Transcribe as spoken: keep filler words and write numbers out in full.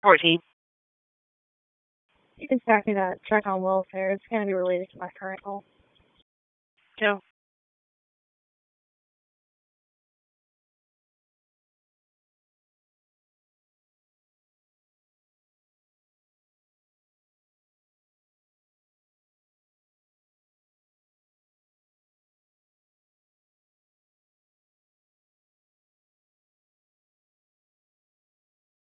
fourteen. You can stack me that check on welfare. It's going to be related to my current goal. Two.